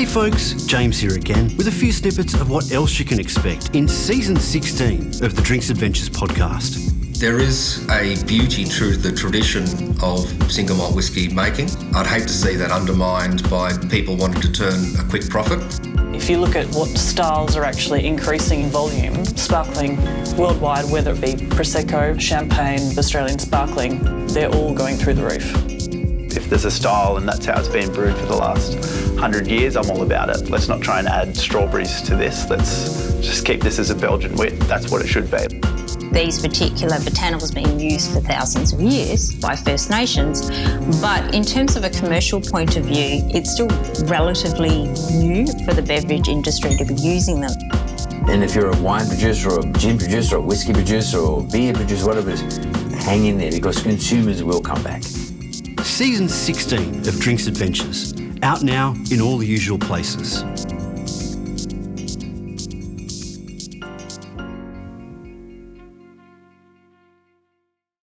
Hey folks, James here again with a few snippets of what else you can expect in Season 16 of the Drinks Adventures podcast. There is a beauty to the tradition of single malt whisky making. I'd hate to see that undermined by people wanting to turn a quick profit. If you look at what styles are actually increasing in volume, sparkling worldwide, whether it be Prosecco, Champagne, Australian Sparkling, they're all going through the roof. If there's a style and that's how it's been brewed for the last 100 years, I'm all about it. Let's not try and add strawberries to this. Let's just keep this as a Belgian wit. That's what it should be. These particular botanicals have been used for thousands of years by First Nations, but in terms of a commercial point of view, it's still relatively new for the beverage industry to be using them. And if you're a wine producer or a gin producer or a whiskey producer or beer producer, whatever it is, hang in there because consumers will come back. Season 16 of Drinks Adventures, out now in all the usual places.